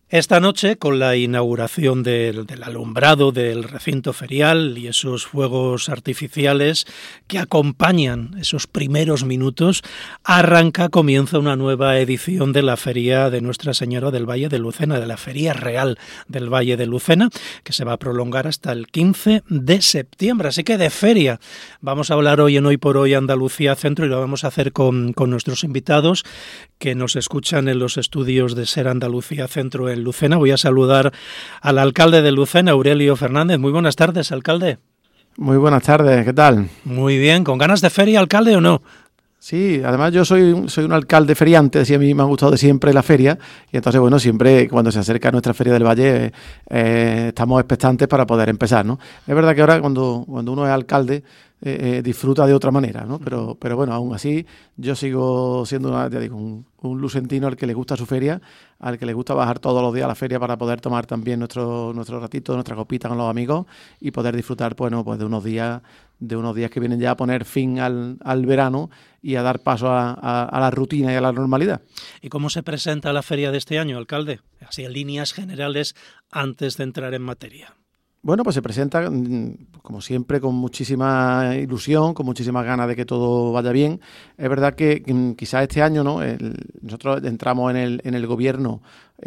Esta noche, con la inauguración del alumbrado del recinto ferial y esos fuegos artificiales que acompañan esos primeros minutos, comienza una nueva edición de la Feria de Nuestra Señora del Valle de Lucena, de la Feria Real del Valle de Lucena, que se va a prolongar hasta el 15 de septiembre. Así que de feria vamos a hablar hoy en Hoy por Hoy Andalucía Centro, y lo vamos a hacer con nuestros invitados que nos escuchan en los estudios de SER Andalucía Centro en Lucena. Voy a saludar al alcalde de Lucena, Aurelio Fernández. Muy buenas tardes, alcalde. Muy buenas tardes, ¿qué tal? Muy bien, ¿con ganas de feria, alcalde, o no? Sí, además yo soy un alcalde feriante, así a mí me ha gustado de siempre la feria, y entonces, bueno, siempre cuando se acerca nuestra Feria del Valle estamos expectantes para poder empezar, ¿no? Es verdad que ahora cuando uno es alcalde disfruta de otra manera, ¿no? Pero bueno, aún así yo sigo siendo un lucentino al que le gusta su feria, al que le gusta bajar todos los días a la feria para poder tomar también nuestro ratito, nuestra copita con los amigos y poder disfrutar, bueno, pues de unos días que vienen ya a poner fin al verano y a dar paso a la rutina y a la normalidad. ¿Y cómo se presenta la feria de este año, alcalde? Así en líneas generales, antes de entrar en materia. Bueno, pues se presenta, como siempre, con muchísima ilusión, con muchísimas ganas de que todo vaya bien. Es verdad que quizás este año, ¿no? Nosotros entramos en el gobierno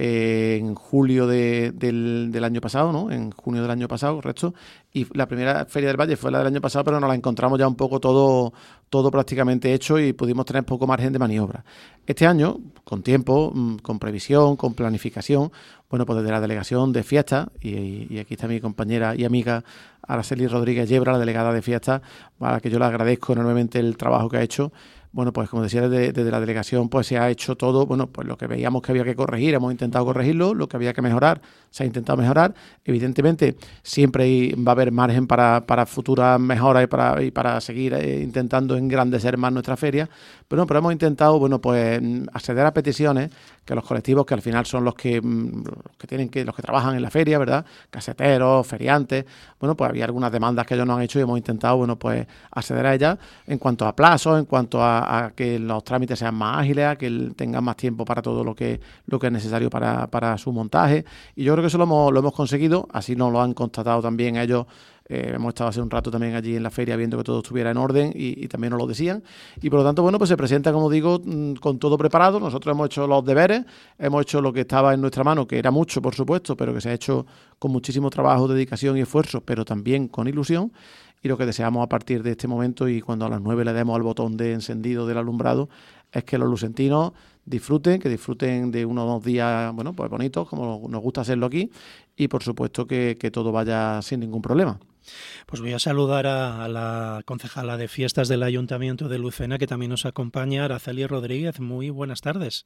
en julio del año pasado, ¿no? En junio del año pasado, correcto. Y la primera Feria del Valle fue la del año pasado, pero nos la encontramos ya un poco todo prácticamente hecho y pudimos tener poco margen de maniobra. Este año, con tiempo, con previsión, con planificación, bueno, pues desde la delegación de fiestas, y aquí está mi compañera y amiga Araceli Rodríguez Yebra, la delegada de fiestas, a la que yo le agradezco enormemente el trabajo que ha hecho. Bueno, pues como decía, desde la delegación pues se ha hecho todo, bueno, pues lo que veíamos que había que corregir, hemos intentado corregirlo, lo que había que mejorar, se ha intentado mejorar. Evidentemente, siempre va a haber margen para futuras mejoras y para seguir intentando engrandecer más nuestra feria, pero hemos intentado, bueno, pues acceder a peticiones que los colectivos, que al final son los que trabajan en la feria, ¿verdad? Caseteros, feriantes, bueno, pues había algunas demandas que ellos nos han hecho y hemos intentado, bueno, pues acceder a ellas en cuanto a plazos, en cuanto a que los trámites sean más ágiles, a que tengan más tiempo para todo lo que es necesario para su montaje, y yo creo que eso lo hemos conseguido, así nos lo han constatado también ellos. Hemos estado hace un rato también allí en la feria viendo que todo estuviera en orden y también nos lo decían, y por lo tanto, bueno, pues se presenta, como digo, con todo preparado. Nosotros hemos hecho los deberes, hemos hecho lo que estaba en nuestra mano, que era mucho, por supuesto, pero que se ha hecho con muchísimo trabajo, dedicación y esfuerzo, pero también con ilusión. Y lo que deseamos a partir de este momento, y cuando a las 9 le demos al botón de encendido del alumbrado, es que los lucentinos disfruten de unos días, bueno, pues bonitos, como nos gusta hacerlo aquí, y por supuesto que todo vaya sin ningún problema. Pues voy a saludar a la concejala de fiestas del Ayuntamiento de Lucena, que también nos acompaña, Araceli Rodríguez. Muy buenas tardes.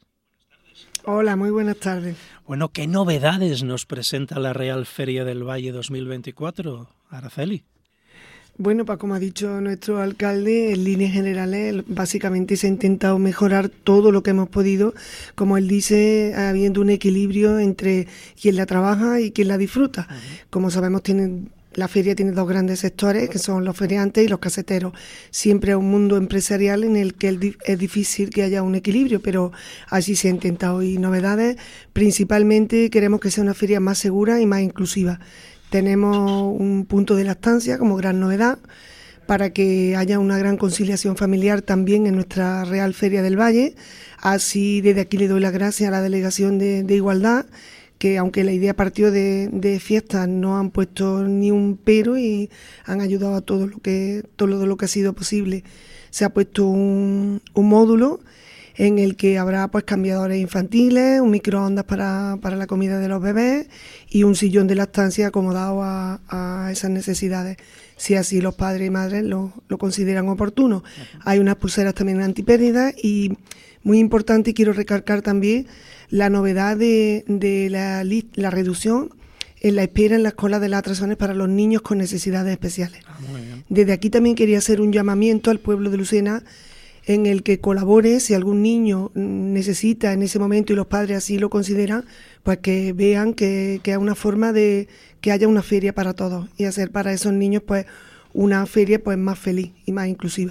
Hola, muy buenas tardes. Bueno, ¿qué novedades nos presenta la Real Feria del Valle 2024, Araceli? Bueno, pues como ha dicho nuestro alcalde, en líneas generales básicamente se ha intentado mejorar todo lo que hemos podido, como él dice, habiendo un equilibrio entre quien la trabaja y quien la disfruta. Como sabemos, la feria tiene dos grandes sectores, que son los feriantes y los caseteros. Siempre es un mundo empresarial en el que es difícil que haya un equilibrio, pero así se ha intentado. Y novedades, principalmente queremos que sea una feria más segura y más inclusiva. Tenemos un punto de lactancia como gran novedad, para que haya una gran conciliación familiar también en nuestra Real Feria del Valle. Así, desde aquí le doy las gracias a la Delegación de Igualdad, que aunque la idea partió de fiestas, no han puesto ni un pero y han ayudado a todo lo que ha sido posible. Se ha puesto un módulo en el que habrá pues cambiadores infantiles, un microondas para la comida de los bebés y un sillón de lactancia acomodado a esas necesidades, si así los padres y madres lo consideran oportuno. Hay unas pulseras también antipérdidas y, muy importante, quiero recalcar también la novedad de la reducción en la espera en las colas de las atracciones para los niños con necesidades especiales. Desde aquí también quería hacer un llamamiento al pueblo de Lucena, en el que colabore, si algún niño necesita en ese momento y los padres así lo consideran, pues que vean que es una forma de que haya una feria para todos y hacer para esos niños pues una feria pues más feliz y más inclusiva.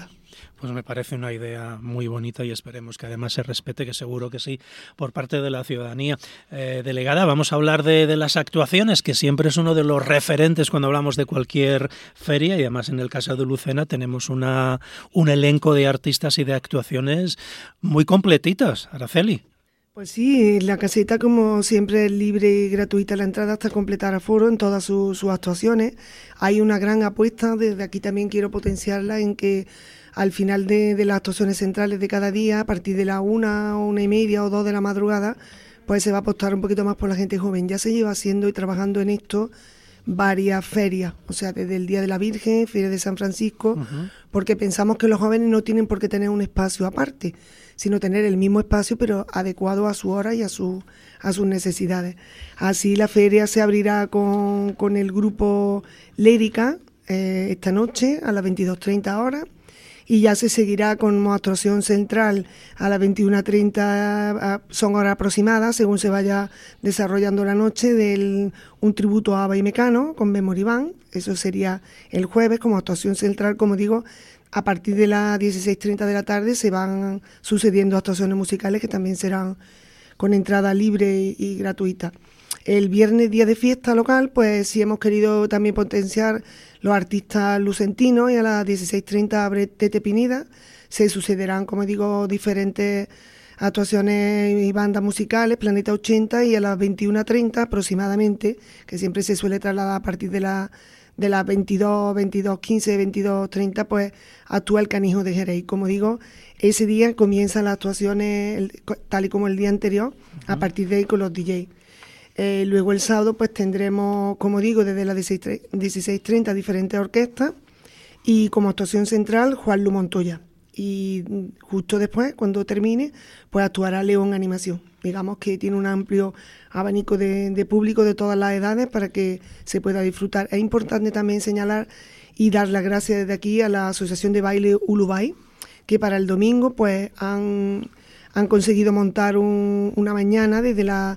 Pues me parece una idea muy bonita y esperemos que además se respete, que seguro que sí, por parte de la ciudadanía. Delegada, vamos a hablar de las actuaciones, que siempre es uno de los referentes cuando hablamos de cualquier feria, y además en el caso de Lucena tenemos un elenco de artistas y de actuaciones muy completitas. Araceli. Pues sí, la caseta, como siempre, es libre y gratuita la entrada hasta completar aforo en todas sus actuaciones. Hay una gran apuesta, desde aquí también quiero potenciarla, en que al final de las actuaciones centrales de cada día, a partir de la 1:30 o 2 de la madrugada, pues se va a apostar un poquito más por la gente joven. Ya se lleva haciendo y trabajando en esto varias ferias, o sea, desde el Día de la Virgen, Feria de San Francisco, porque pensamos que los jóvenes no tienen por qué tener un espacio aparte, sino tener el mismo espacio pero adecuado a su hora y a sus necesidades. Así la feria se abrirá con el grupo Lérica esta noche a las 22:30 horas, y ya se seguirá con actuación central a las 21:30, son horas aproximadas según se vaya desarrollando la noche, un tributo a Aba y Mecano con Memory Band. Eso sería el jueves como actuación central. Como digo, a partir de las 16:30 de la tarde se van sucediendo actuaciones musicales que también serán con entrada libre y gratuita. El viernes, día de fiesta local, pues sí hemos querido también potenciar los artistas lucentinos, y a las 16:30 abre Tete Pinida. Se sucederán, como digo, diferentes actuaciones y bandas musicales, Planeta 80, y a las 21:30 aproximadamente, que siempre se suele trasladar a partir de las 22:15, 22:30, pues actúa el Canijo de Jerez. Como digo, ese día comienzan las actuaciones tal y como el día anterior, a partir de ahí con los DJs. Luego el sábado pues tendremos, como digo, desde las 16:30 diferentes orquestas, y como actuación central Juan Lu Montoya, y justo después, cuando termine, pues actuará León Animación. Digamos que tiene un amplio abanico de público de todas las edades para que se pueda disfrutar. Es importante también señalar y dar las gracias desde aquí a la Asociación de Baile Ulubay, que para el domingo pues han conseguido montar una mañana desde las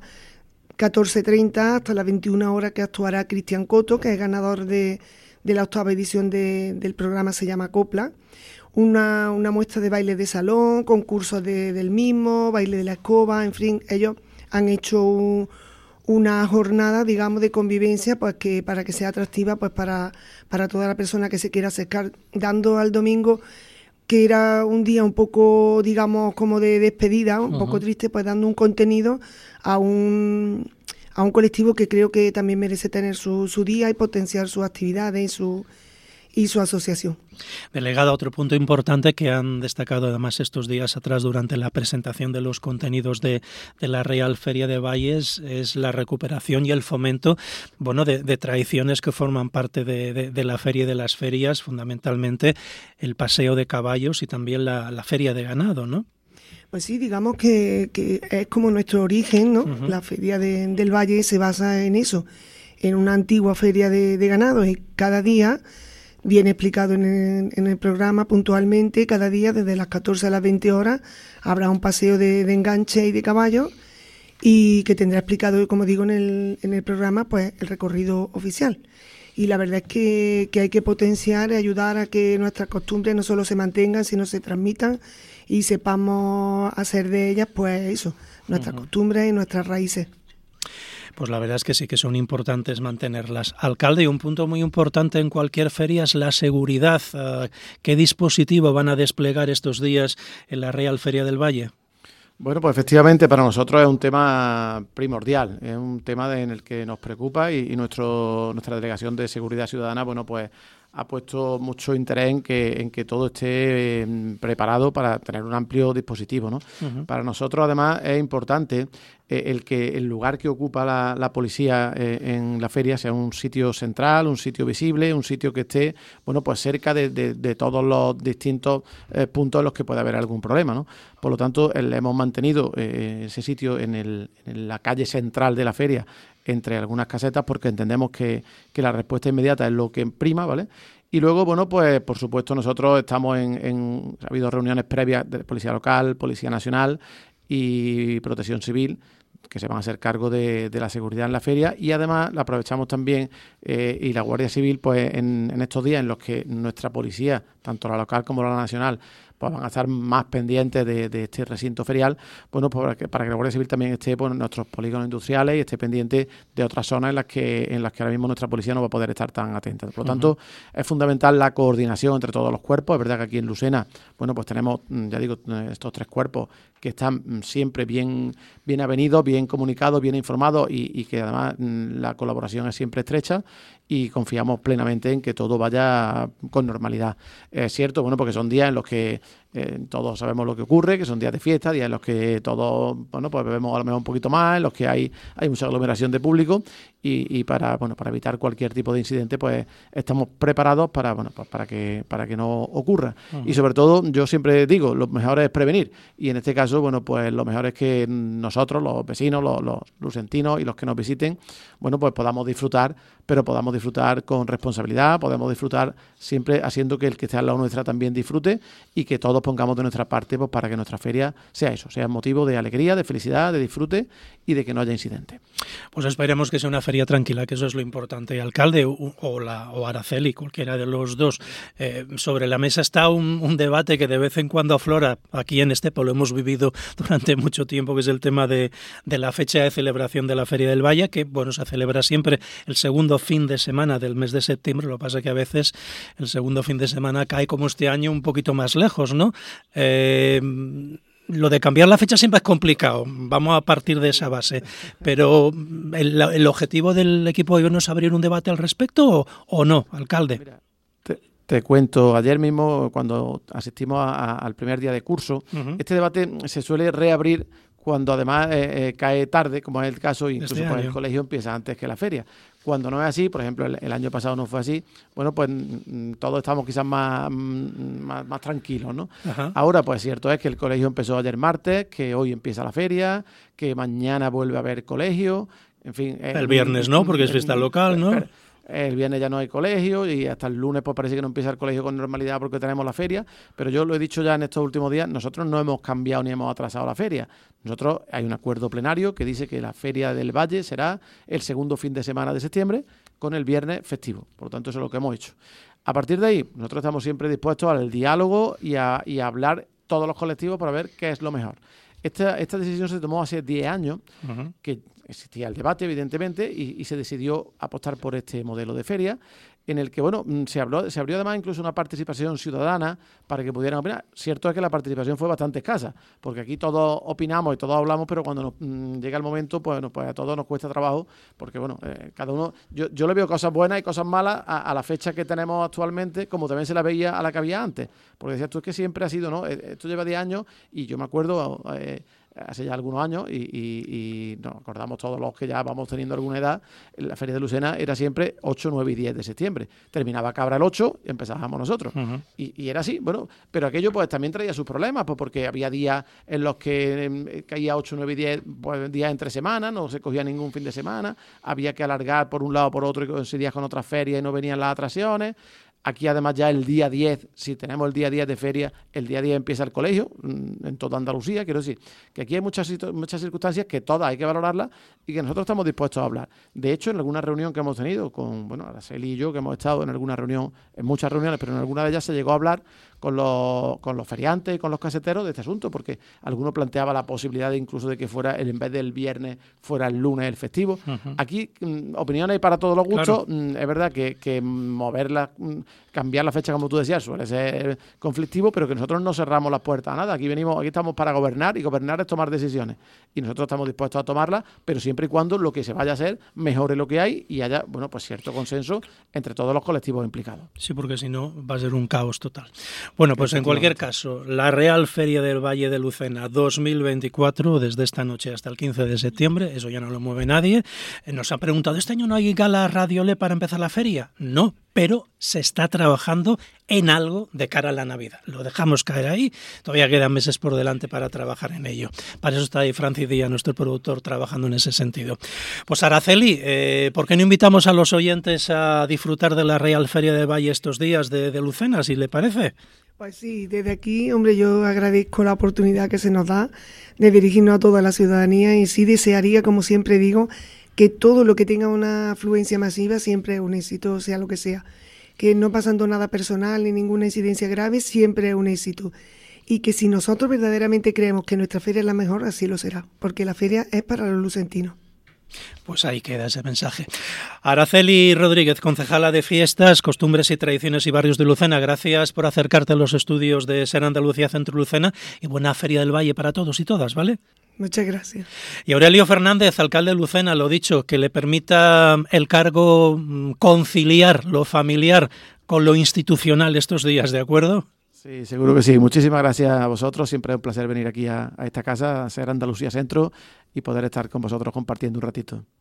14:30 hasta las 21 horas, que actuará Cristian Coto, que es ganador de la 8ª edición del programa, se llama Copla. Una muestra de baile de salón, concursos del mismo, baile de la escoba, en fin, ellos han hecho una jornada, digamos, de convivencia, pues que para que sea atractiva pues para toda la persona que se quiera acercar, dando al domingo, que era un día un poco, digamos, como de despedida, un poco triste, pues dando un contenido a un colectivo que creo que también merece tener su día y potenciar sus actividades y su asociación. Delegada, otro punto importante que han destacado además estos días atrás durante la presentación de los contenidos de la Real Feria de Valles es la recuperación y el fomento, de tradiciones que forman parte de la feria y de las ferias, fundamentalmente el paseo de caballos y también la feria de ganado, ¿no? Pues sí, digamos que es como nuestro origen, ¿no? La feria del Valle se basa en eso, en una antigua feria de ganado, y cada día viene explicado en el programa puntualmente. Cada día, desde las 14 a las 20 horas, habrá un paseo de enganche y de caballo, y que tendrá explicado, como digo, en el programa, pues el recorrido oficial. Y la verdad es que hay que potenciar y ayudar a que nuestras costumbres no solo se mantengan, sino se transmitan, y sepamos hacer de ellas, pues eso, nuestras costumbres y nuestras raíces. Pues la verdad es que sí que son importantes mantenerlas. Alcalde, y un punto muy importante en cualquier feria es la seguridad. ¿Qué dispositivo van a desplegar estos días en la Real Feria del Valle? Bueno, pues efectivamente para nosotros es un tema primordial, es un tema en el que nos preocupa, y nuestra Delegación de Seguridad Ciudadana, pues ha puesto mucho interés en que todo esté preparado para tener un amplio dispositivo, ¿no? Para nosotros, además, es importante el que el lugar que ocupa la policía en la feria sea un sitio central, un sitio visible, un sitio que esté, pues cerca de todos los distintos puntos en los que puede haber algún problema, ¿no? Por lo tanto, le hemos mantenido ese sitio en la calle central de la feria, entre algunas casetas, porque entendemos que la respuesta inmediata es lo que prima, ¿vale? Y luego, pues por supuesto nosotros estamos ha habido reuniones previas de Policía Local, Policía Nacional y Protección Civil, que se van a hacer cargo de la seguridad en la feria, y además la aprovechamos también y la Guardia Civil pues en estos días en los que nuestra policía, tanto la local como la nacional, pues van a estar más pendientes de este recinto ferial, bueno, pues para que la Guardia Civil también esté pues, en nuestros polígonos industriales y esté pendiente de otras zonas en las que ahora mismo nuestra policía no va a poder estar tan atenta. Por lo tanto, es fundamental la coordinación entre todos los cuerpos. Es verdad que aquí en Lucena, bueno, pues tenemos, ya digo, estos 3 cuerpos que están siempre bien avenidos, bien comunicados, bien informados y que además la colaboración es siempre estrecha, y confiamos plenamente en que todo vaya con normalidad. Es cierto, bueno, porque son días en los que todos sabemos lo que ocurre, que son días de fiesta, días en los que todos, bueno, pues bebemos a lo mejor un poquito más, en los que hay mucha aglomeración de público, y para evitar cualquier tipo de incidente, pues estamos preparados para que no ocurra. Y sobre todo, yo siempre digo, lo mejor es prevenir, y en este caso, bueno, pues lo mejor es que nosotros, los vecinos, los lucentinos y los que nos visiten, bueno, pues podamos disfrutar, pero podamos disfrutar con responsabilidad, podemos disfrutar siempre haciendo que el que esté al lado nuestra también disfrute, y que todos pongamos de nuestra parte pues para que nuestra feria sea eso, sea motivo de alegría, de felicidad, de disfrute y de que no haya incidentes. Pues esperemos que sea una feria tranquila, que eso es lo importante. Alcalde o Araceli, cualquiera de los dos, sobre la mesa está un debate que de vez en cuando aflora aquí en Estepa, lo hemos vivido durante mucho tiempo, que es el tema de la fecha de celebración de la Feria del Valle, que bueno, se celebra siempre el segundo fin de semana del mes de septiembre. Lo que pasa es que a veces el segundo fin de semana cae, como este año, un poquito más lejos, ¿no? Lo de cambiar la fecha siempre es complicado, vamos a partir de esa base, pero ¿el objetivo del equipo de gobierno es abrir un debate al respecto o no, alcalde? Mira, te cuento, ayer mismo cuando asistimos al primer día de curso, este debate se suele reabrir cuando además cae tarde, como es el caso, incluso pues, el colegio empieza antes que la feria. Cuando no es así, por ejemplo, el año pasado no fue así, bueno, pues todos estamos quizás más tranquilos, ¿no? Ajá. Ahora, pues cierto es que el colegio empezó ayer martes, que hoy empieza la feria, que mañana vuelve a haber colegio, en fin. El viernes no, porque es fiesta local, ¿no? El viernes ya no hay colegio y hasta el lunes pues parece que no empieza el colegio con normalidad porque tenemos la feria, pero yo lo he dicho ya en estos últimos días, nosotros no hemos cambiado ni hemos atrasado la feria. Nosotros hay un acuerdo plenario que dice que la Feria del Valle será el segundo fin de semana de septiembre con el viernes festivo, por lo tanto eso es lo que hemos hecho. A partir de ahí, nosotros estamos siempre dispuestos al diálogo y a hablar todos los colectivos para ver qué es lo mejor. Esta decisión se tomó hace 10 años, que existía el debate, evidentemente, y se decidió apostar por este modelo de feria, en el que, bueno, se abrió además incluso una participación ciudadana para que pudieran opinar. Cierto es que la participación fue bastante escasa, porque aquí todos opinamos y todos hablamos, pero cuando llega el momento, pues a todos nos cuesta trabajo, porque, bueno, cada uno... Yo le veo cosas buenas y cosas malas a la fecha que tenemos actualmente, como también se la veía a la que había antes. Porque decías tú, es que siempre ha sido, ¿no? Esto lleva 10 años y yo me acuerdo... hace ya algunos años y nos acordamos todos los que ya vamos teniendo alguna edad, la Feria de Lucena era siempre 8, 9 y 10 de septiembre. Terminaba Cabra el 8 y empezábamos nosotros. Y era así, bueno, pero aquello pues también traía sus problemas, pues porque había días en los que caía 8, 9 y 10 pues, días entre semanas, no se cogía ningún fin de semana, había que alargar por un lado o por otro y coincidías con otras ferias y no venían las atracciones. Aquí además ya el día 10, si tenemos el día 10 de feria, el día 10 empieza el colegio en toda Andalucía. Quiero decir que aquí hay muchas circunstancias que todas hay que valorarlas y que nosotros estamos dispuestos a hablar. De hecho, en alguna reunión que hemos tenido con, bueno, Araceli y yo, que hemos estado en alguna reunión, en muchas reuniones, pero en alguna de ellas se llegó a hablar con los feriantes y con los caseteros de este asunto, porque alguno planteaba la posibilidad de incluso de que fuera, en vez del viernes, fuera el lunes el festivo. Aquí opiniones hay para todos los gustos. Claro. Es verdad que moverla, cambiar la fecha, como tú decías, suele ser conflictivo, pero que nosotros no cerramos las puertas a nada. Aquí estamos para gobernar, y gobernar es tomar decisiones. Y nosotros estamos dispuestos a tomarlas, pero siempre y cuando lo que se vaya a hacer mejore lo que hay y haya, bueno, pues cierto consenso entre todos los colectivos implicados. Sí, porque si no va a ser un caos total. Bueno, pues en cualquier caso, la Real Feria del Valle de Lucena 2024, desde esta noche hasta el 15 de septiembre, eso ya no lo mueve nadie. Nos han preguntado, ¿este año no hay gala Radiole para empezar la feria? No, pero se está trabajando en algo de cara a la Navidad. Lo dejamos caer ahí, todavía quedan meses por delante para trabajar en ello. Para eso está ahí Francis Díaz, nuestro productor, trabajando en ese sentido. Pues Araceli, ¿por qué no invitamos a los oyentes a disfrutar de la Real Feria del Valle estos días de Lucena, si le parece? Pues sí, desde aquí, hombre, yo agradezco la oportunidad que se nos da de dirigirnos a toda la ciudadanía y sí desearía, como siempre digo, que todo lo que tenga una afluencia masiva siempre es un éxito, sea lo que sea. Que no pasando nada personal ni ninguna incidencia grave, siempre es un éxito. Y que si nosotros verdaderamente creemos que nuestra feria es la mejor, así lo será, porque la feria es para los lucentinos. Pues ahí queda ese mensaje. Araceli Rodríguez, concejala de Fiestas, Costumbres y Tradiciones y Barrios de Lucena, gracias por acercarte a los estudios de Ser Andalucía Centro Lucena y buena Feria del Valle para todos y todas, ¿vale? Muchas gracias. Y Aurelio Fernández, alcalde de Lucena, lo dicho, que le permita el cargo conciliar lo familiar con lo institucional estos días, ¿de acuerdo? Sí, seguro que sí. Muchísimas gracias a vosotros. Siempre es un placer venir aquí a esta casa, a Ser Andalucía Centro, y poder estar con vosotros compartiendo un ratito.